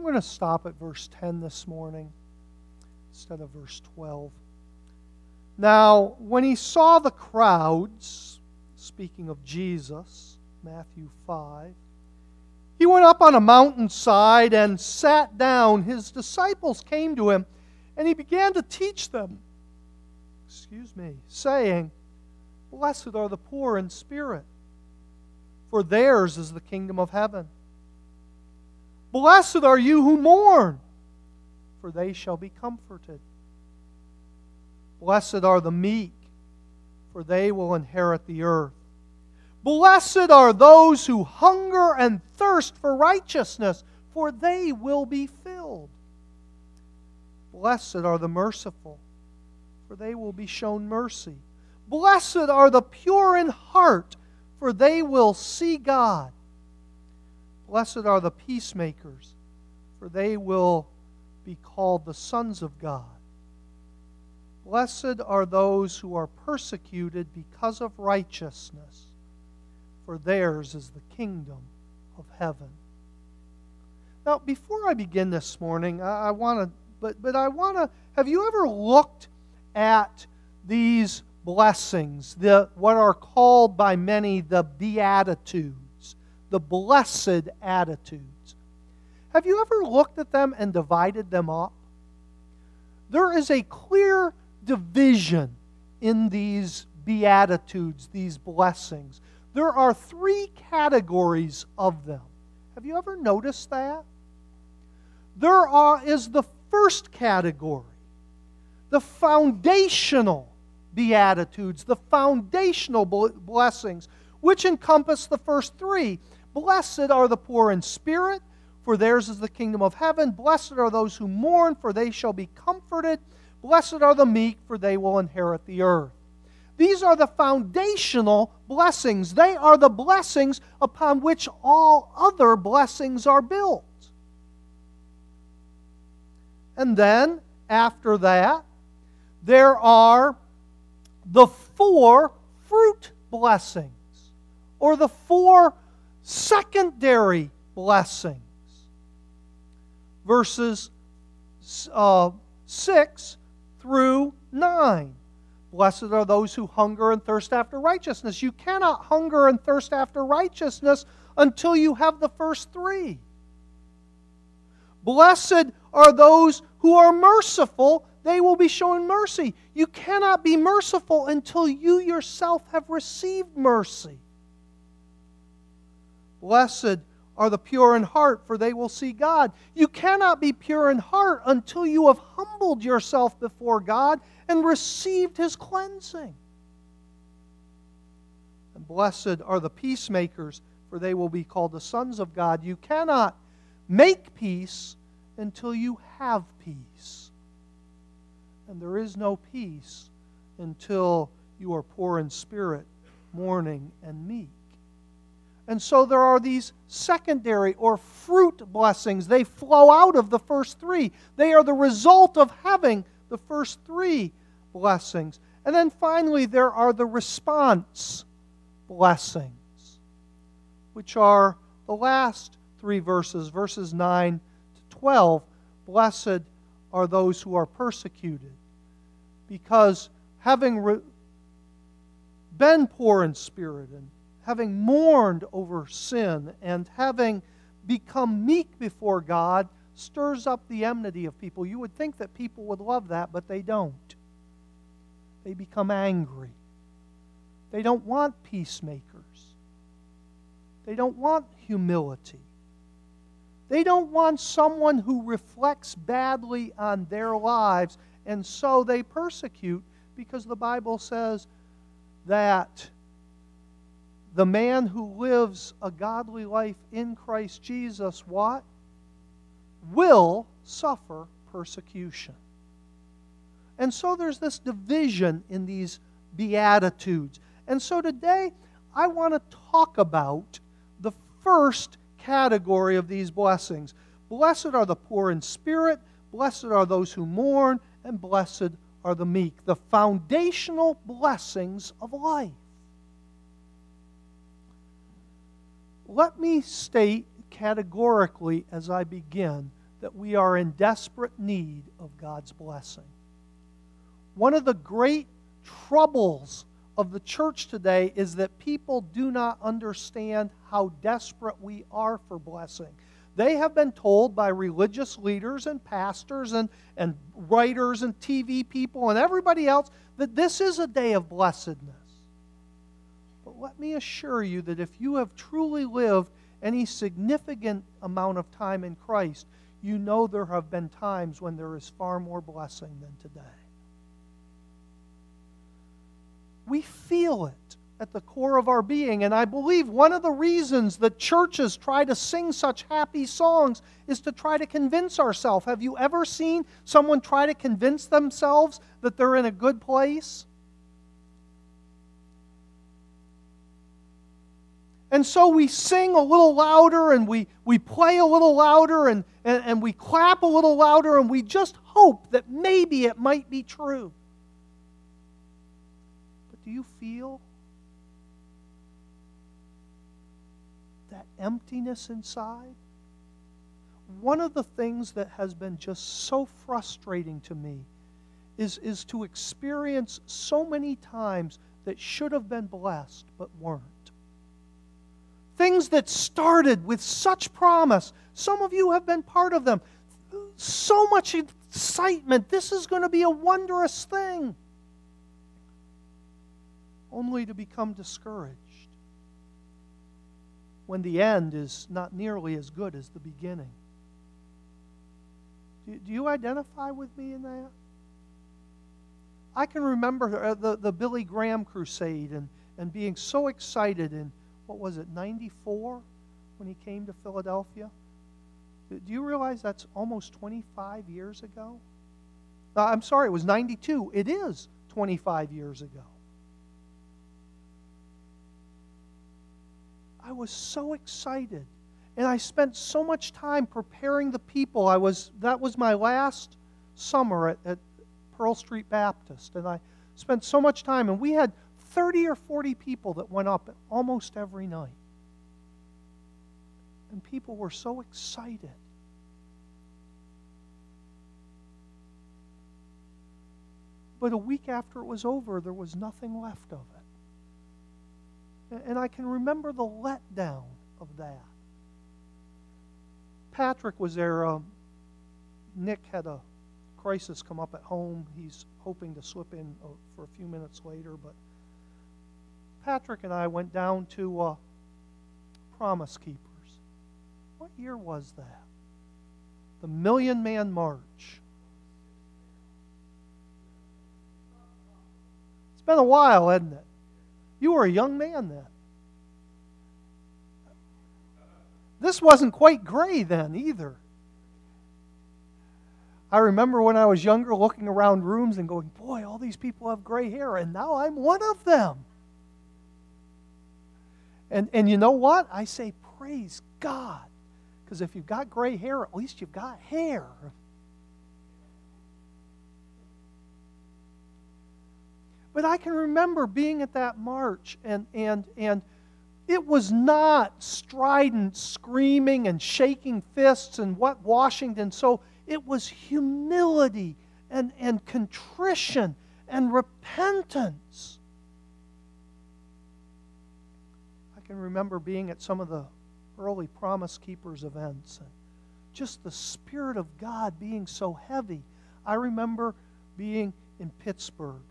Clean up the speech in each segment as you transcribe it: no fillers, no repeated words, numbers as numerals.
going to stop at verse 10 this morning instead of verse 12. Now, when he saw the crowds, speaking of Jesus, Matthew 5, he went up on a mountainside and sat down. His disciples came to him, and he began to teach them, saying, Blessed are the poor in spirit, for theirs is the kingdom of heaven. Blessed are you who mourn, for they shall be comforted. Blessed are the meek, for they will inherit the earth. Blessed are those who hunger and thirst for righteousness, for they will be filled. Blessed are the merciful, for they will be shown mercy. Blessed are the pure in heart, for they will see God. Blessed are the peacemakers, for they will be called the sons of God. Blessed are those who are persecuted because of righteousness, for theirs is the kingdom of heaven. Now, before I begin this morning, I want to, have you ever looked at these blessings, what are called by many the Beatitudes, the blessed attitudes? Have you ever looked at them and divided them up? There is a clear division in these Beatitudes, these blessings. There are 3 categories of them. Have you ever noticed that? There is the first category, the foundational Beatitudes, the foundational blessings, which encompass the first 3. Blessed are the poor in spirit, for theirs is the kingdom of heaven. Blessed are those who mourn, for they shall be comforted. Blessed are the meek, for they will inherit the earth. These are the foundational blessings. They are the blessings upon which all other blessings are built. And then, after that, there are the 4 fruit blessings, or the 4 secondary blessings. Verses 6 through 9. Blessed are those who hunger and thirst after righteousness. You cannot hunger and thirst after righteousness until you have the first 3. Blessed are those who are merciful. They will be shown mercy. You cannot be merciful until you yourself have received mercy. Blessed are the pure in heart, for they will see God. You cannot be pure in heart until you have humbled yourself before God and received His cleansing. And blessed are the peacemakers, for they will be called the sons of God. You cannot make peace until you have peace. And there is no peace until you are poor in spirit, mourning, and meek. And so there are these secondary or fruit blessings. They flow out of the first 3. They are the result of having the first 3 blessings. And then finally there are the response blessings, which are the last 3 verses, verses 9 to 12. Blessed are those who are persecuted, because having been poor in spirit and having mourned over sin and having become meek before God, stirs up the enmity of people. You would think that people would love that, but they don't. They become angry. They don't want peacemakers. They don't want humility. They don't want someone who reflects badly on their lives, and so they persecute, because the Bible says that the man who lives a godly life in Christ Jesus, what? Will suffer persecution. And so there's this division in these Beatitudes. And so today, I want to talk about the first category of these blessings. Blessed are the poor in spirit, blessed are those who mourn, and blessed are the meek. The foundational blessings of life. Let me state categorically as I begin that we are in desperate need of God's blessing. One of the great troubles of the church today is that people do not understand how desperate we are for blessing. They have been told by religious leaders and pastors and writers and TV people and everybody else that this is a day of blessedness. But let me assure you that if you have truly lived any significant amount of time in Christ, you know there have been times when there is far more blessing than today. We feel it at the core of our being, and I believe one of the reasons that churches try to sing such happy songs is to try to convince ourselves. Have you ever seen someone try to convince themselves that they're in a good place? And so we sing a little louder, and we play a little louder, and we clap a little louder, and we just hope that maybe it might be true. But do you feel that emptiness inside? One of the things that has been just so frustrating to me is to experience so many times that should have been blessed but weren't. Things that started with such promise. Some of you have been part of them. So much excitement. This is going to be a wondrous thing. Only to become discouraged when the end is not nearly as good as the beginning. Do you identify with me in that? I can remember the Billy Graham crusade and being so excited in, what was it, 94 when he came to Philadelphia? Do you realize that's almost 25 years ago? I'm sorry, it was 92. It is 25 years ago. I was so excited, and I spent so much time preparing the people. That was my last summer at Pearl Street Baptist, and I spent so much time, and we had 30 or 40 people that went up almost every night. And people were so excited. But a week after it was over, there was nothing left of it. And I can remember the letdown of that. Patrick was there. Nick had a crisis come up at home. He's hoping to slip in for a few minutes later. But Patrick and I went down to Promise Keepers. What year was that? The Million Man March. It's been a while, hasn't it? You were a young man then. This wasn't quite gray then either. I remember when I was younger looking around rooms and going, boy, all these people have gray hair, and now I'm one of them. And you know what? I say, praise God. Because if you've got gray hair, at least you've got hair. But I can remember being at that march, and it was not strident screaming and shaking fists and what Washington. So it was humility and contrition and repentance. I can remember being at some of the early Promise Keepers events and just the Spirit of God being so heavy. I remember being in Pittsburgh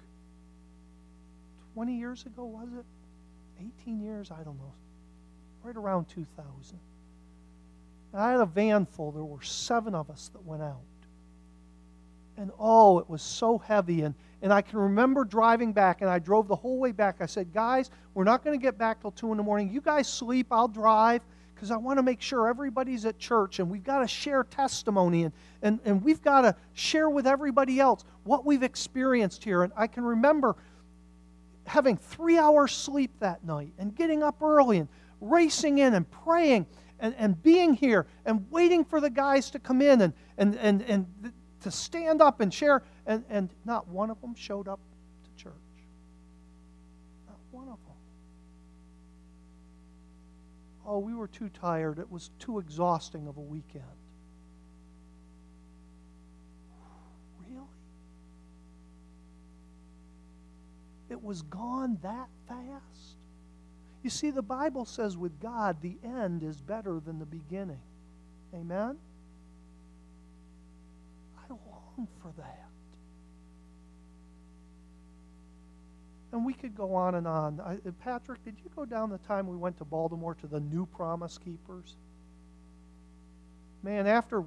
20 years ago, was it? 18 years? I don't know. Right around 2000. And I had a van full. There were 7 of us that went out. And oh, it was so heavy. And I can remember driving back, and I drove the whole way back. I said, guys, we're not going to get back till 2 in the morning. You guys sleep, I'll drive, because I want to make sure everybody's at church, and we've got to share testimony, and we've got to share with everybody else what we've experienced here. And I can remember having 3 hours sleep that night and getting up early and racing in and praying and being here and waiting for the guys to come in and to stand up and share. And not one of them showed up to church. Not one of them. Oh, we were too tired. It was too exhausting of a weekend. it was gone that fast? You see, the Bible says with God, the end is better than the beginning. Amen? I long for that. And we could go on and on. Patrick, did you go down the time we went to Baltimore to the New Promise Keepers? Man, after...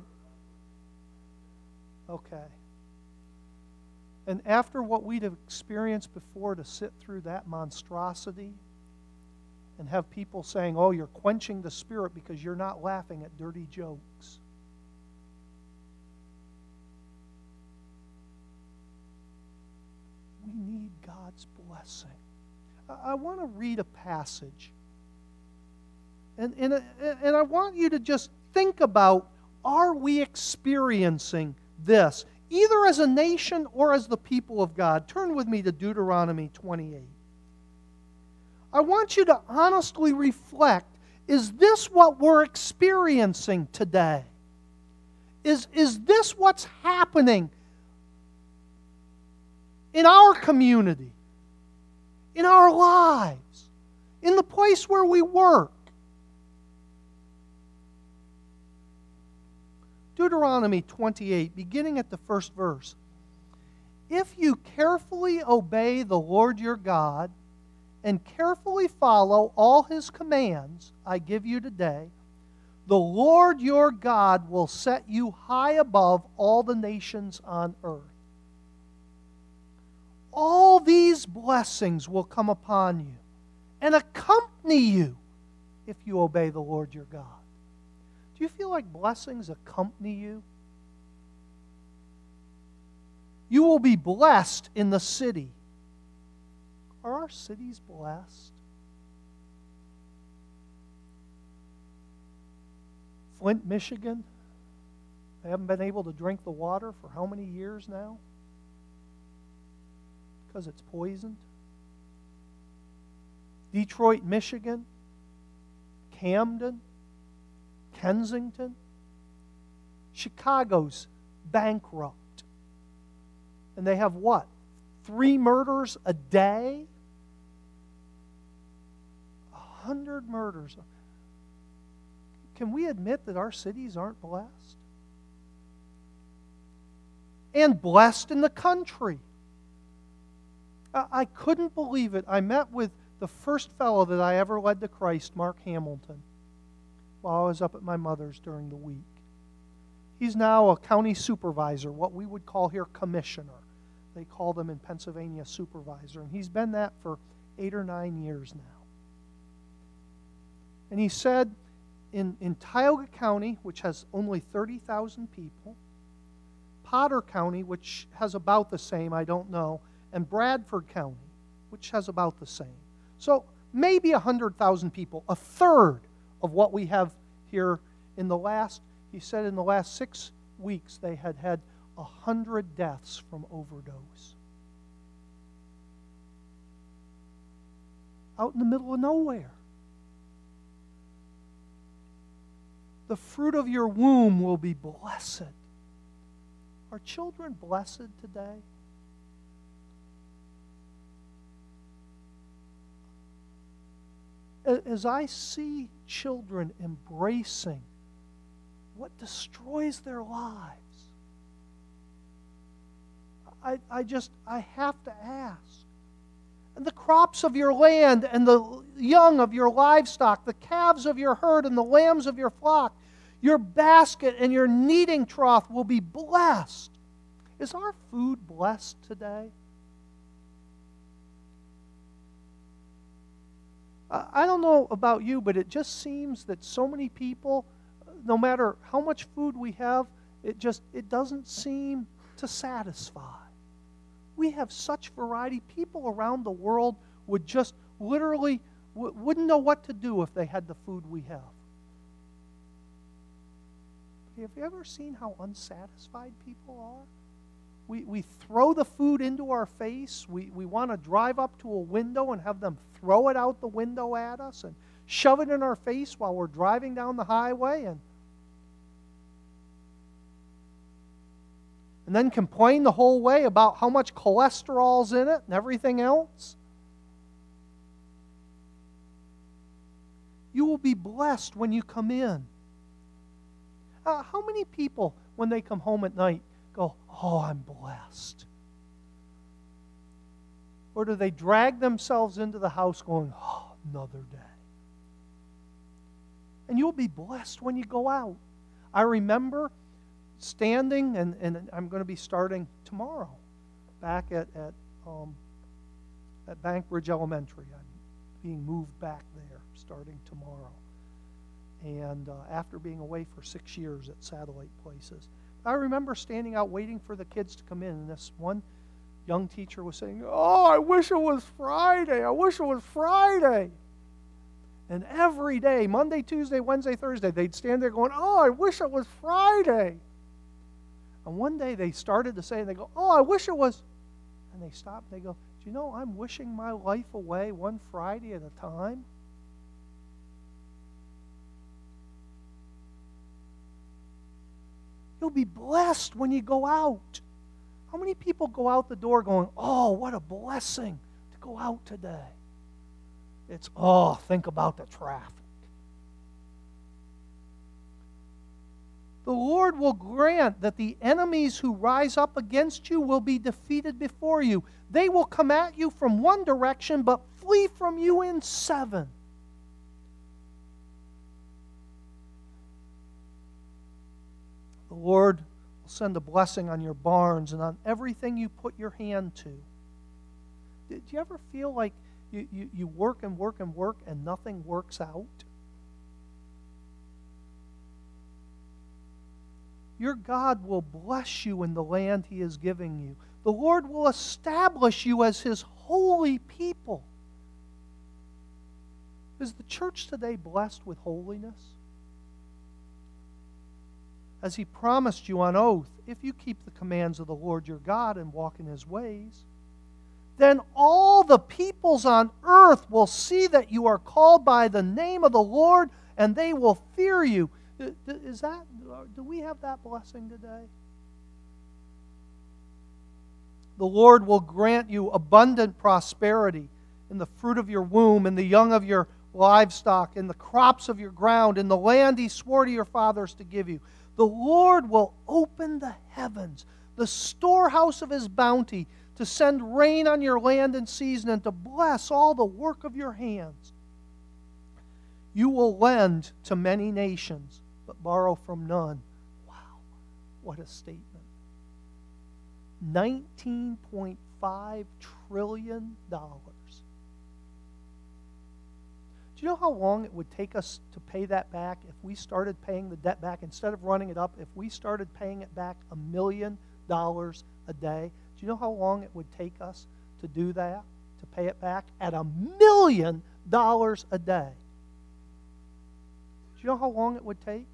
Okay. And after what we'd have experienced before, to sit through that monstrosity and have people saying, oh, you're quenching the Spirit because you're not laughing at dirty jokes. We need God's blessing. I want to read a passage. And I want you to just think about, are we experiencing this, either as a nation or as the people of God? Turn with me to Deuteronomy 28. I want you to honestly reflect, is this what we're experiencing today? Is this what's happening in our community, in our lives, in the place where we work? Deuteronomy 28, beginning at the first verse. If you carefully obey the Lord your God and carefully follow all His commands I give you today, the Lord your God will set you high above all the nations on earth. All these blessings will come upon you and accompany you if you obey the Lord your God. Do you feel like blessings accompany you? You will be blessed in the city. Are our cities blessed? Flint, Michigan, they haven't been able to drink the water for how many years now? Because it's poisoned. Detroit, Michigan, Camden, Kensington, Chicago's bankrupt. And they have what? 3 murders a day? 100 murders. Can we admit that our cities aren't blessed? And blessed in the country. I couldn't believe it. I met with the first fellow that I ever led to Christ, Mark Hamilton, while I was up at my mother's during the week. He's now a county supervisor, what we would call here commissioner. They call them in Pennsylvania supervisor. And he's been that for 8 or 9 years now. And he said in Tioga County, which has only 30,000 people, Potter County, which has about the same, I don't know, and Bradford County, which has about the same. So maybe 100,000 people, a third of what we have here in the last, he said in the last 6 weeks they had 100 deaths from overdose. Out in the middle of nowhere. The fruit of your womb will be blessed. Are children blessed today? As I see children embracing what destroys their lives, I have to ask. And the crops of your land and the young of your livestock, the calves of your herd and the lambs of your flock, your basket and your kneading trough will be blessed. Is our food blessed today? I don't know about you, but it just seems that so many people, no matter how much food we have, it doesn't seem to satisfy. We have such variety. People around the world would just literally wouldn't know what to do if they had the food we have. Have you ever seen how unsatisfied people are? We throw the food into our face. We want to drive up to a window and have them throw it out the window at us and shove it in our face while we're driving down the highway and then complain the whole way about how much cholesterol's in it and everything else. You will be blessed when you come in. How many people, when they come home at night, go, "Oh, I'm blessed"? Or do they drag themselves into the house going, "Oh, another day"? And you'll be blessed when you go out. I remember standing, and I'm going to be starting tomorrow back at Bankbridge Elementary. I'm being moved back there starting tomorrow. And after being away for 6 years at satellite places. I remember standing out waiting for the kids to come in, and this one young teacher was saying, "Oh, I wish it was Friday. I wish it was Friday." And every day, Monday, Tuesday, Wednesday, Thursday, they'd stand there going, "Oh, I wish it was Friday." And one day they started to say, and they go, "Oh, I wish it was," and they stopped and they go, "Do you know I'm wishing my life away one Friday at a time?" You'll be blessed when you go out. How many people go out the door going, "Oh, what a blessing to go out today"? It's, "Oh, think about the traffic." The Lord will grant that the enemies who rise up against you will be defeated before you. They will come at you from one direction, but flee from you in 7. The Lord will send a blessing on your barns and on everything you put your hand to. Do you ever feel like you work and work and work and nothing works out? Your God will bless you in the land He is giving you. The Lord will establish you as His holy people. Is the church today blessed with holiness? As He promised you on oath, if you keep the commands of the Lord your God and walk in His ways, then all the peoples on earth will see that you are called by the name of the Lord, and they will fear you. Do we have that blessing today? The Lord will grant you abundant prosperity in the fruit of your womb, in the young of your livestock, in the crops of your ground, in the land He swore to your fathers to give you. The Lord will open the heavens, the storehouse of His bounty, to send rain on your land in season and to bless all the work of your hands. You will lend to many nations, but borrow from none. Wow, what a statement. $19.5 trillion. Do you know how long it would take us to pay that back if we started paying the debt back? Instead of running it up, if we started paying it back $1 million a day, do you know how long it would take us to do that, to pay it back at $1 million a day? Do you know how long it would take?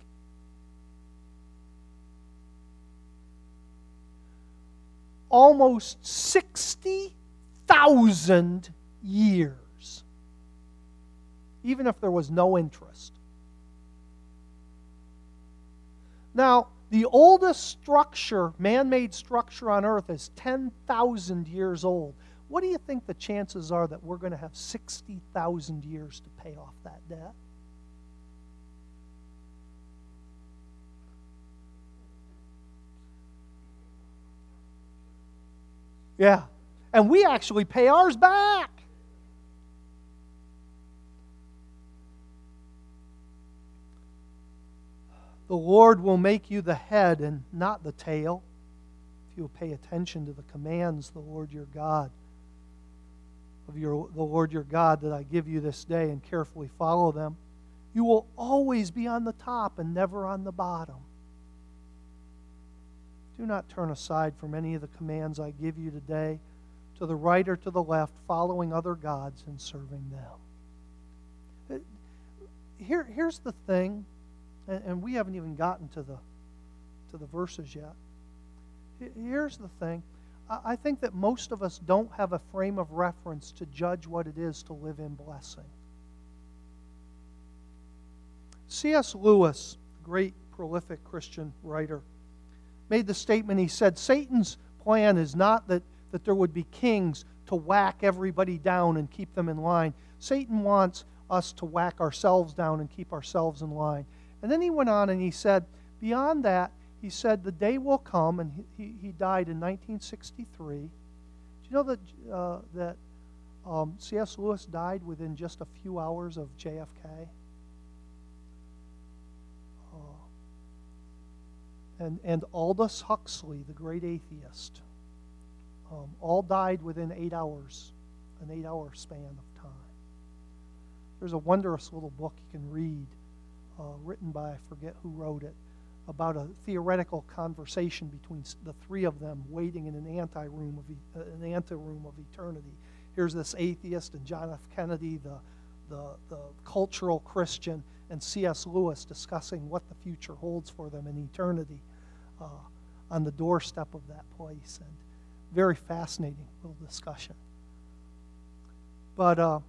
Almost 60,000 years, even if there was no interest. Now, the oldest structure, man-made structure on earth is 10,000 years old. What do you think the chances are that we're going to have 60,000 years to pay off that debt? Yeah. And we actually pay ours back. The Lord will make you the head and not the tail, if you will pay attention to the commands the Lord your God that I give you this day and carefully follow them. You will always be on the top and never on the bottom. Do not turn aside from any of the commands I give you today, to the right or to the left, following other gods and serving them. Here's the thing, and we haven't even gotten to the verses yet. Here's the thing. I think that most of us don't have a frame of reference to judge what it is to live in blessing. C.S. Lewis, great prolific Christian writer, made the statement, he said, Satan's plan is not that there would be kings to whack everybody down and keep them in line. Satan wants us to whack ourselves down and keep ourselves in line. And then he went on and he said, beyond that, he said, the day will come, and he died in 1963. Do you know that C.S. Lewis died within just a few hours of JFK? And Aldous Huxley, the great atheist, all died within 8 hours, an 8-hour span of time. There's a wondrous little book you can read, written by, I forget who wrote it, about a theoretical conversation between the three of them waiting in an anteroom of eternity. Here's this atheist and John F. Kennedy, the cultural Christian, and C.S. Lewis discussing what the future holds for them in eternity on the doorstep of that place. And very fascinating little discussion. But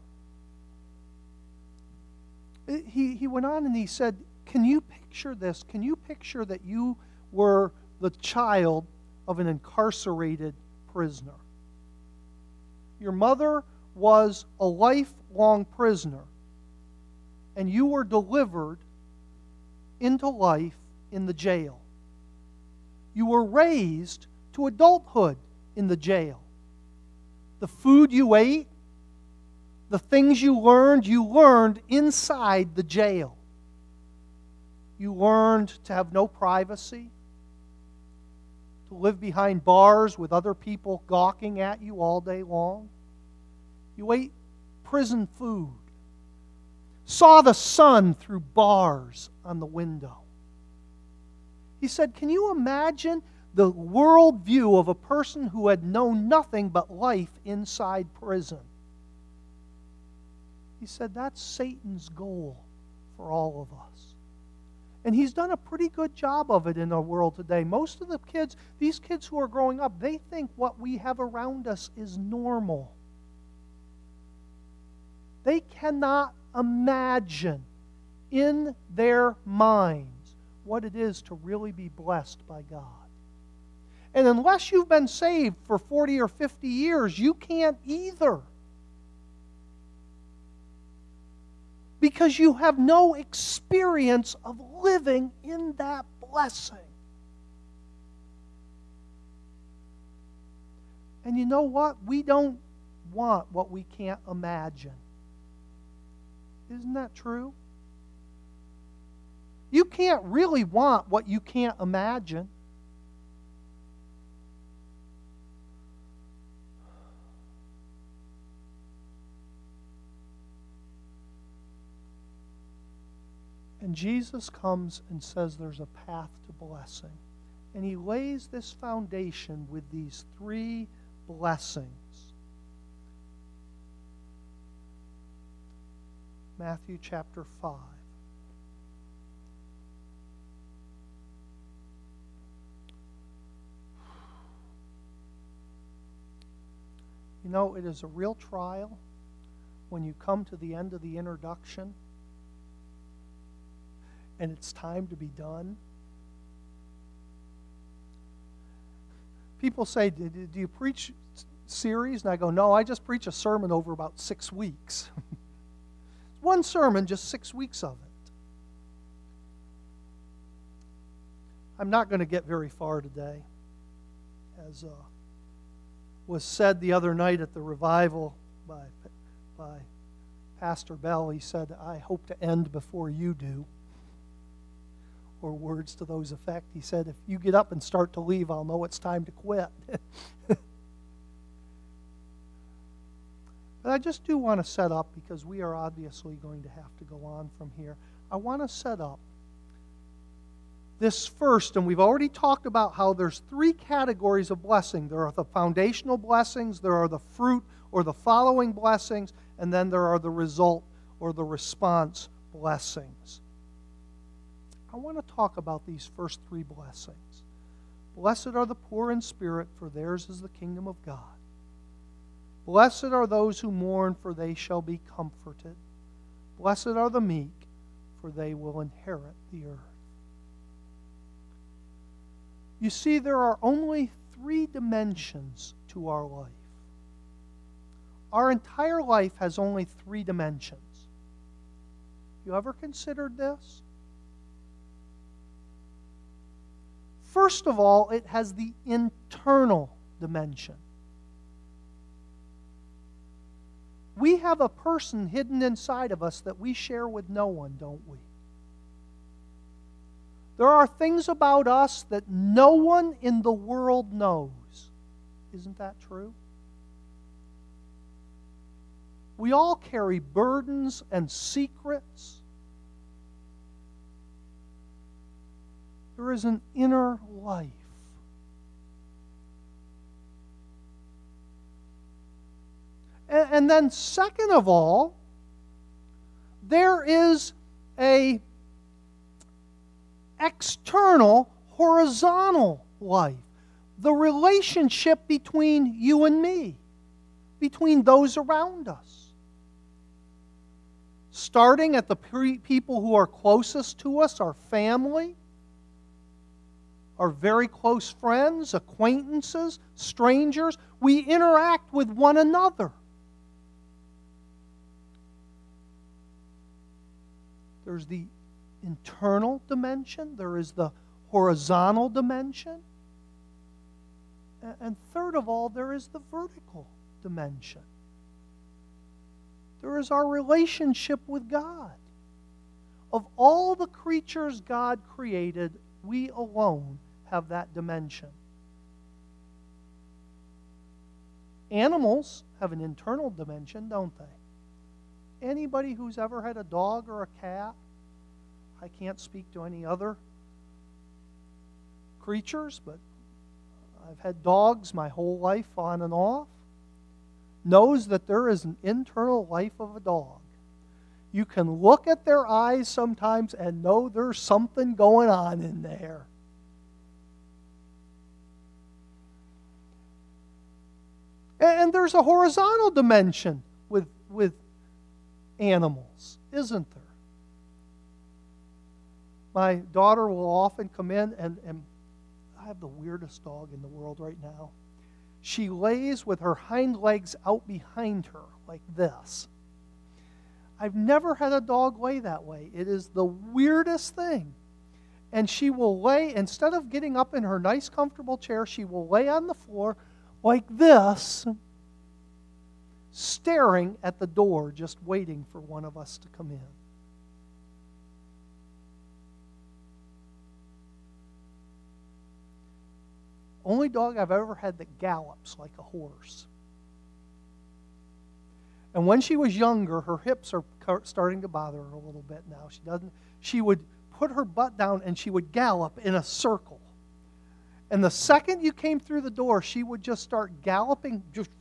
he went on and he said, can you picture this? Can you picture that you were the child of an incarcerated prisoner? Your mother was a lifelong prisoner, and you were delivered into life in the jail. You were raised to adulthood in the jail. The food you ate, the things you learned inside the jail. You learned to have no privacy, to live behind bars with other people gawking at you all day long. You ate prison food, saw the sun through bars on the window. He said, can you imagine the worldview of a person who had known nothing but life inside prison? He said, that's Satan's goal for all of us. And he's done a pretty good job of it in our world today. Most of the kids, these kids who are growing up, they think what we have around us is normal. They cannot imagine in their minds what it is to really be blessed by God. And unless you've been saved for 40 or 50 years, you can't either. Because you have no experience of living in that blessing. And you know what? We don't want what we can't imagine. Isn't that true? You can't really want what you can't imagine. And Jesus comes and says there's a path to blessing. And he lays this foundation with these three blessings. Matthew chapter 5. You know, it is a real trial when you come to the end of the introduction and it's time to be done. People say, do you preach series? And I go, no, I just preach a sermon over about 6 weeks. One sermon, just 6 weeks of it. I'm not going to get very far today. As was said the other night at the revival by Pastor Bell, he said, I hope to end before you do. Or words to those effect. He said, if you get up and start to leave, I'll know it's time to quit. But I just do want to set up, because we are obviously going to have to go on from here. I want to set up this first, and we've already talked about how there's 3 categories of blessing. There are the foundational blessings, there are the fruit or the following blessings, and then there are the result or the response blessings. I want to talk about these first 3 blessings. Blessed are the poor in spirit, for theirs is the kingdom of God. Blessed are those who mourn, for they shall be comforted. Blessed are the meek, for they will inherit the earth. You see, there are only 3 dimensions to our life. Our entire life has only 3 dimensions. You ever considered this? First of all, it has the internal dimension. We have a person hidden inside of us that we share with no one, don't we? There are things about us that no one in the world knows. Isn't that true? We all carry burdens and secrets. There is an inner life. And then second of all, there is a external, horizontal life. The relationship between you and me, between those around us. Starting at the people who are closest to us, our family, our very close friends, acquaintances, strangers, we interact with one another. There's the internal dimension, there is the horizontal dimension, and third of all, there is the vertical dimension. There is our relationship with God. Of all the creatures God created, we alone have that dimension. Animals have an internal dimension, don't they? Anybody who's ever had a dog or a cat, I can't speak to any other creatures, but I've had dogs my whole life on and off, knows that there is an internal life of a dog. You can look at their eyes sometimes and know there's something going on in there. And there's a horizontal dimension with animals, isn't there? My daughter will often come in, and I have the weirdest dog in the world right now. She lays with her hind legs out behind her like this. I've never had a dog lay that way. It is the weirdest thing. And she will lay, instead of getting up in her nice comfortable chair, she will lay on the floor like this, staring at the door, just waiting for one of us to come in. Only dog I've ever had that gallops like a horse. And when she was younger, her hips are starting to bother her a little bit now. She would put her butt down and she would gallop in a circle. And the second you came through the door, she would just start galloping. Just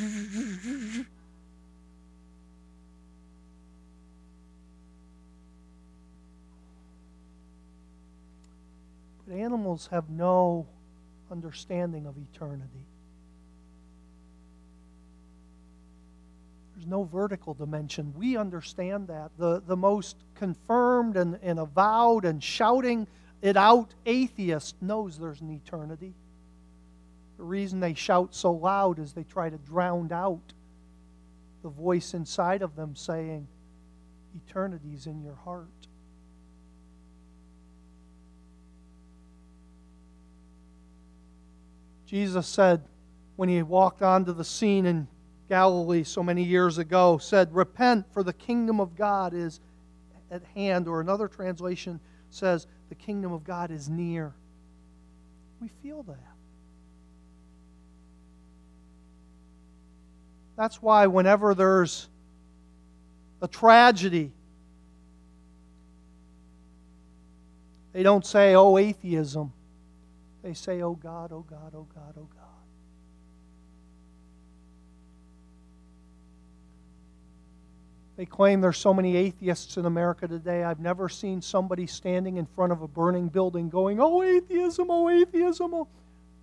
but animals have no understanding of eternity. There's no vertical dimension. We understand that. The most confirmed and avowed and shouting it out atheist knows there's an eternity. The reason they shout so loud is they try to drown out the voice inside of them saying, eternity's in your heart. Jesus said, when he walked onto the scene in Galilee so many years ago, said, repent, for the kingdom of God is at hand. Or another translation says, the kingdom of God is near. We feel that. That's why whenever there's a tragedy, they don't say, oh, atheism. They say, oh God, oh God, oh God, oh God. They claim there's so many atheists in America today. I've never seen somebody standing in front of a burning building going, oh, atheism, oh, atheism, oh.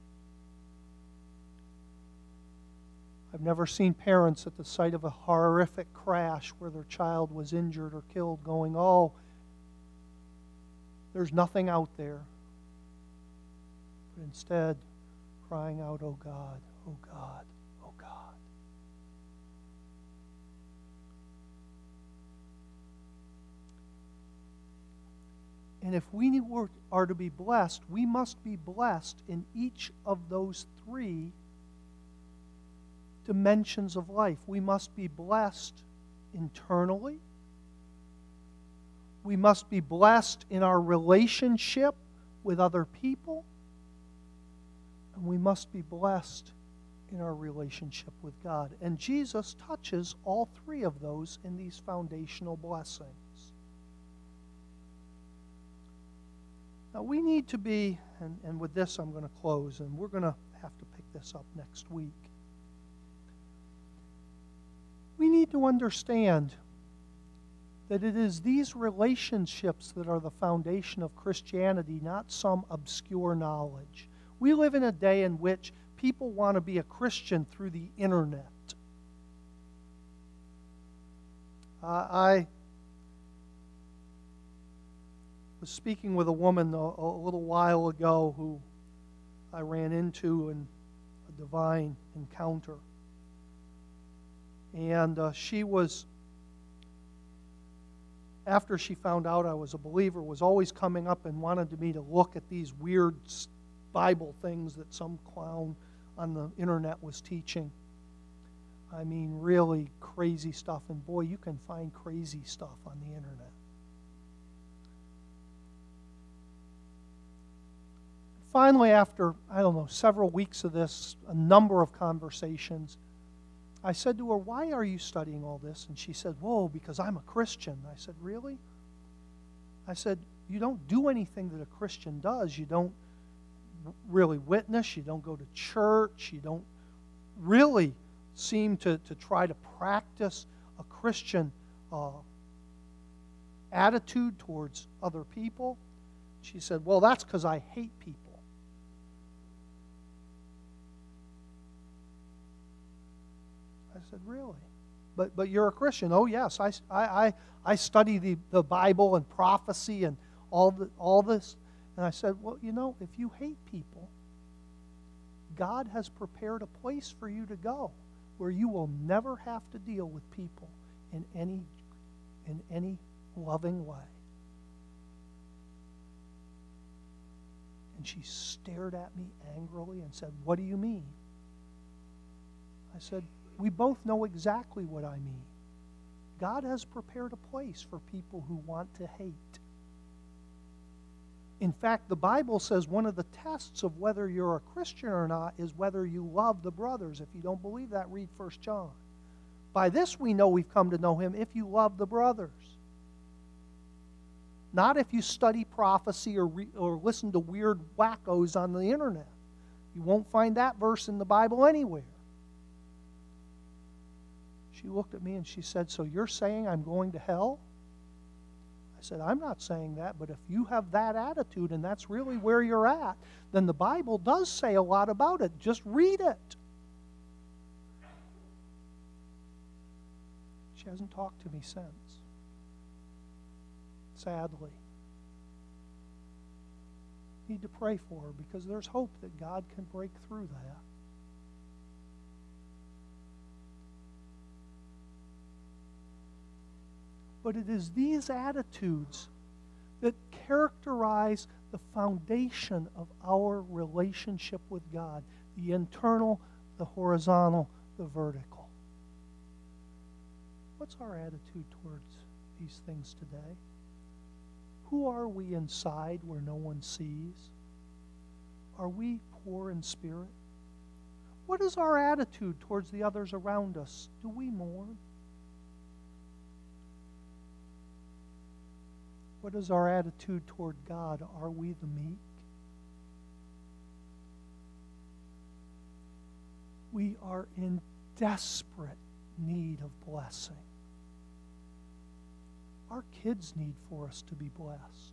I've never seen parents at the sight of a horrific crash where their child was injured or killed going, oh, there's nothing out there. But instead, crying out, oh God, oh God, oh God. And if we are to be blessed, we must be blessed in each of those three dimensions of life. We must be blessed internally. We must be blessed in our relationship with other people. And we must be blessed in our relationship with God. And Jesus touches all three of those in these foundational blessings. Now we need to be, and with this I'm going to close, and we're going to have to pick this up next week. We need to understand that it is these relationships that are the foundation of Christianity, not some obscure knowledge. We live in a day in which people want to be a Christian through the internet. I was speaking with a woman a little while ago who I ran into in a divine encounter. And she was, after she found out I was a believer, was always coming up and wanted me to look at these weird Bible things that some clown on the internet was teaching. I mean, really crazy stuff. And boy, you can find crazy stuff on the internet. Finally, after, several weeks of this, a number of conversations, I said to her, "Why are you studying all this?" And she said, "Whoa, because I'm a Christian." I said, "Really?" I said, "You don't do anything that a Christian does. You don't really witness. You don't go to church. You don't really seem to try to practice a Christian attitude towards other people." She said, "Well, that's because I hate people." I said, "Really? But you're a Christian?" "Oh, yes, I study the Bible and prophecy and all this." And I said, "Well, if you hate people, God has prepared a place for you to go where you will never have to deal with people in any loving way." And she stared at me angrily and said, "What do you mean?" I said, "We both know exactly what I mean. God has prepared a place for people who want to hate. In fact, the Bible says one of the tests of whether you're a Christian or not is whether you love the brothers. If you don't believe that, read 1 John. By this we know we've come to know him, if you love the brothers. Not if you study prophecy or listen to weird wackos on the internet. You won't find that verse in the Bible anywhere." She looked at me and she said, "So you're saying I'm going to hell?" I said, "I'm not saying that, but if you have that attitude and that's really where you're at, then the Bible does say a lot about it. Just read it." She hasn't talked to me since, sadly. Need to pray for her because there's hope that God can break through that. But it is these attitudes that characterize the foundation of our relationship with God, the internal, the horizontal, the vertical. What's our attitude towards these things today? Who are we inside where no one sees? Are we poor in spirit? What is our attitude towards the others around us? Do we mourn? What is our attitude toward God? Are we the meek? We are in desperate need of blessing. Our kids need for us to be blessed.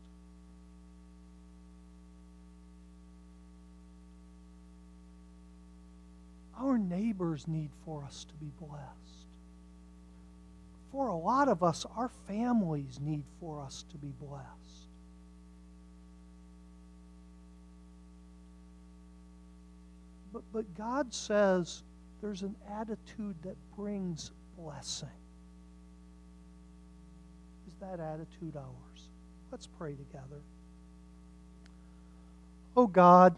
Our neighbors need for us to be blessed. For a lot of us, our families need for us to be blessed. But God says there's an attitude that brings blessing. Is that attitude ours? Let's pray together. Oh God,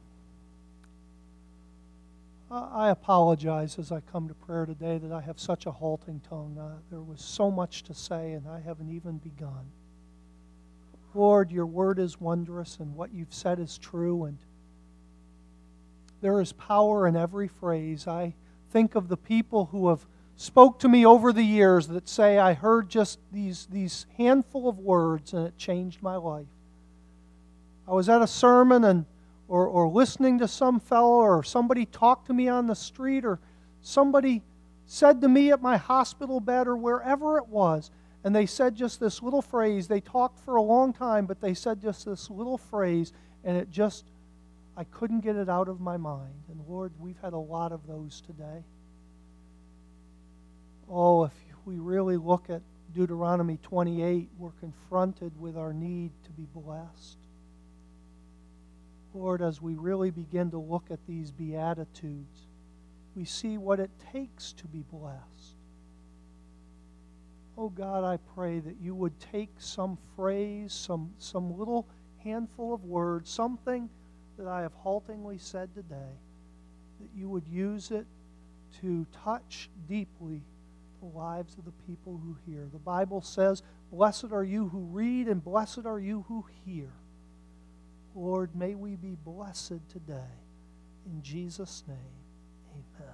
I apologize as I come to prayer today that I have such a halting tongue. There was so much to say, and I haven't even begun. Lord, your word is wondrous, and what you've said is true, and there is power in every phrase. I think of the people who have spoke to me over the years that say, I heard just these handful of words, and it changed my life. I was at a sermon or listening to some fellow, or somebody talked to me on the street, or somebody said to me at my hospital bed, or wherever it was, and they said just this little phrase. They talked for a long time, but they said just this little phrase, and I couldn't get it out of my mind. And Lord, we've had a lot of those today. Oh, if we really look at Deuteronomy 28, we're confronted with our need to be blessed. Lord, as we really begin to look at these Beatitudes, we see what it takes to be blessed. Oh God, I pray that you would take some phrase, some little handful of words, something that I have haltingly said today, that you would use it to touch deeply the lives of the people who hear. The Bible says, blessed are you who read, and blessed are you who hear. Lord, may we be blessed today. In Jesus' name, amen.